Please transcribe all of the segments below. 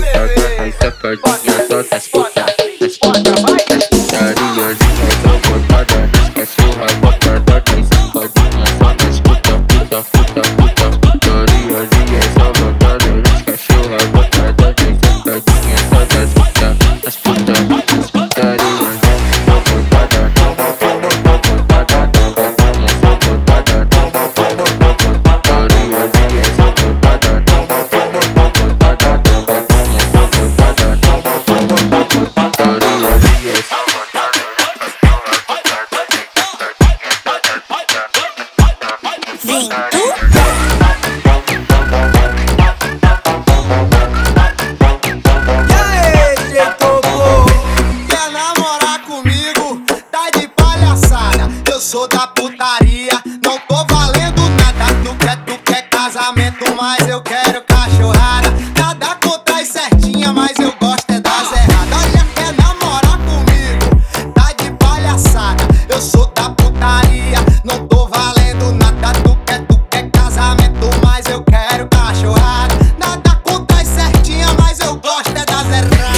botada, as safadinhas só das putas, das putas, das putarias, são botadas, as cachorras botadas, as safadinhas só das putas, puta, puta, puta, putarias, são botadas, as cachorras botadas, as safadinhas só das putas, as putas, as putarias, são botadas, Vem tu. E aí, G-Topo? Quer namorar comigo? Tá de palhaçada. Eu sou da putaria, não tô valendo nada. Tu quer casamento, mas eu quero cachorrada. Nada contra as certinhas, mas eu gosto é das erradas. Olha, quer namorar comigo? Tá de palhaçada. Eu sou da putaria, não tô valendo nada. Tu quer casamento, mas eu quero cachorrada. Nada contra as certinhas, mas eu gosto é das erradas.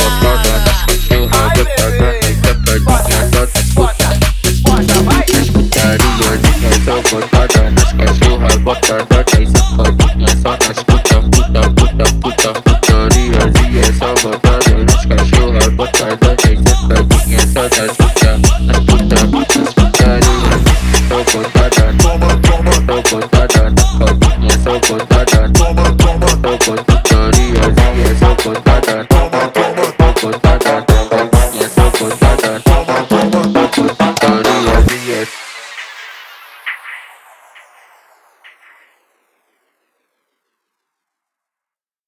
São botadas, as cachorras botadas, as safadinhas só das puta, puta, puta, puta, putarias, são botadas, as cachorras botadas, as safadinhas só das puta, as puta, as putarias, são botadas, são botadas, as safadinhas são botadas, são putarias, são botadas, são botadas, as safadinhas são botadas.